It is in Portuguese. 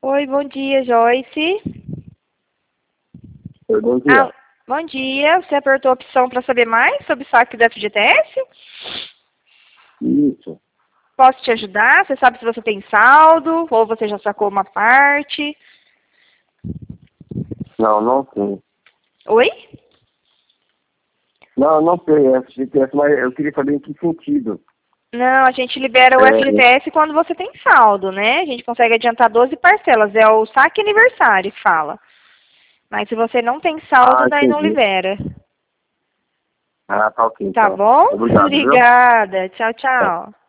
Oi, bom dia, Joyce. Oi, bom dia. Bom dia. Você apertou a opção para saber mais sobre o saque do FGTS? Isso. Posso te ajudar? Você sabe se você tem saldo ou você já sacou uma parte? Não tem. Oi? Não tem FGTS, mas eu queria saber em que sentido. Não, a gente libera o FGTS quando você tem saldo, né? A gente consegue adiantar 12 parcelas. É o saque aniversário que fala. Mas se você não tem saldo, daí não Entendi. libera. Tá ok, Tá então. bom? Obrigado, viu? Obrigada. Tchau, Tá. tchau.